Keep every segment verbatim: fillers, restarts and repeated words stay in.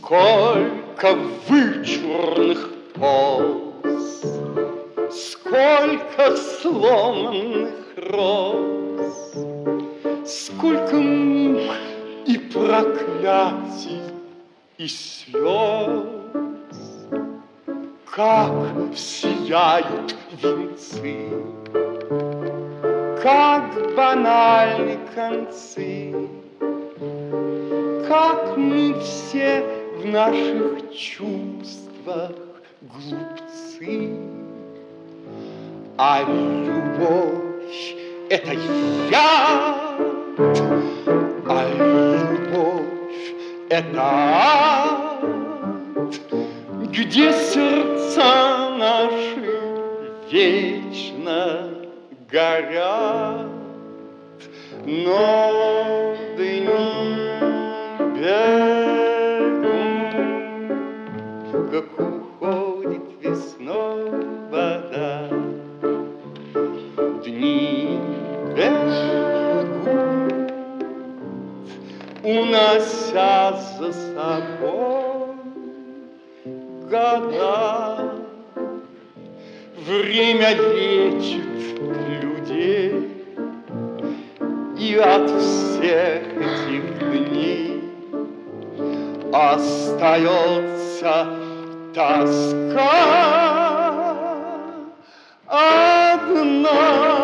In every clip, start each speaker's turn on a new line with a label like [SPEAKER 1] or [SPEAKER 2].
[SPEAKER 1] Сколько вычурных поз, сколько сломанных роз, сколько мук и проклятий и слез, как сияют венцы, как банальны концы, как мы все в наших чувствах глупцы. А любовь — это яд, а любовь — это ад, где сердца наши вечно горят, но дни бегут, как уходит весной вода. Дни бегут, унося за собой года. Время лечит людей, и от всех этих дней остается тоска одна.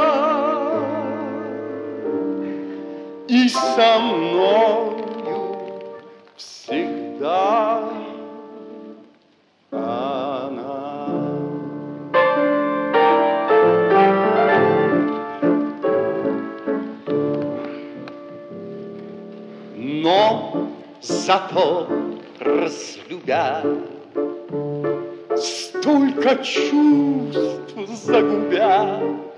[SPEAKER 1] И со мною всегда она. Но зато разлюбя, столько чувств загубя,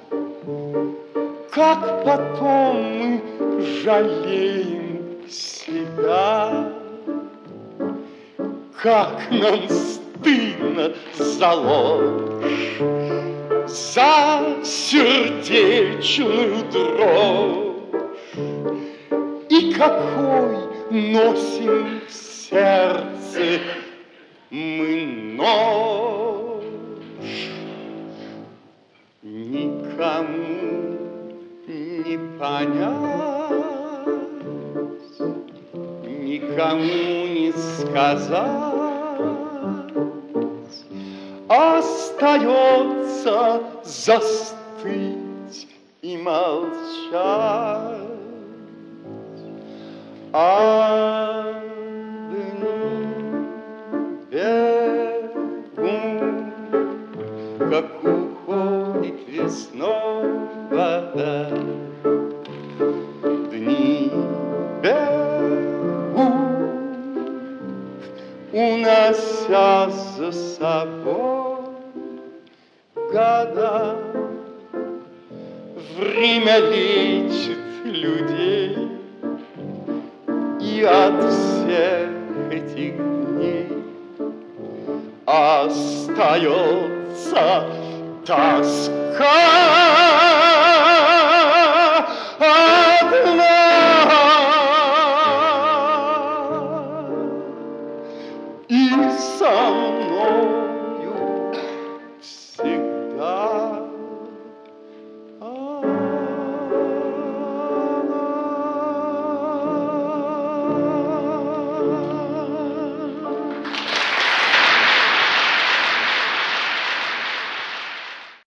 [SPEAKER 1] как потом мы жалеем себя, как нам стыдно за ложь, за сердечную дрожь, и какой носим в сердце мы нож. Никому не понять, никому не сказать, остается застыть и молчать. А дни бегут, как уходит весной вода. Дни бегут, унося за собой года. Время лечит людей, и от всех этих дней остается тоска одна. И со мной